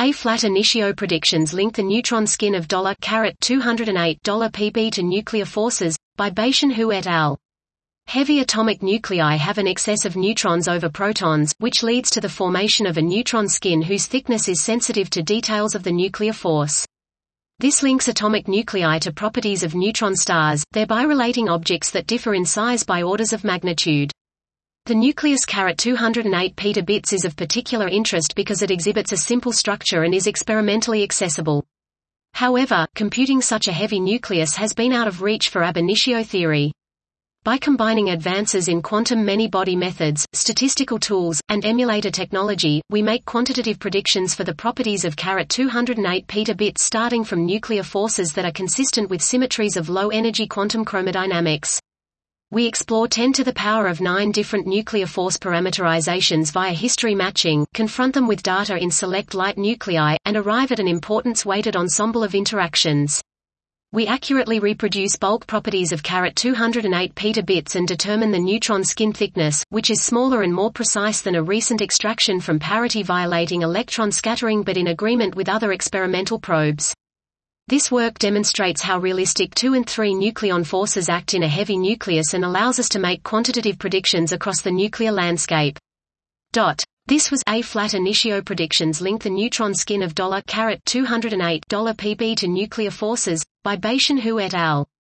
A-flat initio predictions link the neutron skin of $208 pp to nuclear forces, by Beishan Hu et al. Heavy atomic nuclei have an excess of neutrons over protons, which leads to the formation of a neutron skin whose thickness is sensitive to details of the nuclear force. This links atomic nuclei to properties of neutron stars, thereby relating objects that differ in size by orders of magnitude. The nucleus 208 petabits is of particular interest because it exhibits a simple structure and is experimentally accessible. However, computing such a heavy nucleus has been out of reach for ab initio theory. By combining advances in quantum many-body methods, statistical tools, and emulator technology, we make quantitative predictions for the properties of 208 petabits starting from nuclear forces that are consistent with symmetries of low-energy quantum chromodynamics. We explore 10 to the power of 9 different nuclear force parameterizations via history matching, confront them with data in select light nuclei, and arrive at an importance-weighted ensemble of interactions. We accurately reproduce bulk properties of 208 petabits and determine the neutron skin thickness, which is smaller and more precise than a recent extraction from parity-violating electron scattering but in agreement with other experimental probes. This work demonstrates how realistic 2 and 3 nucleon forces act in a heavy nucleus and allows us to make quantitative predictions across the nuclear landscape. This was A-flat initio predictions link the neutron skin of $208 pp to nuclear forces, by Beishan Hu et al.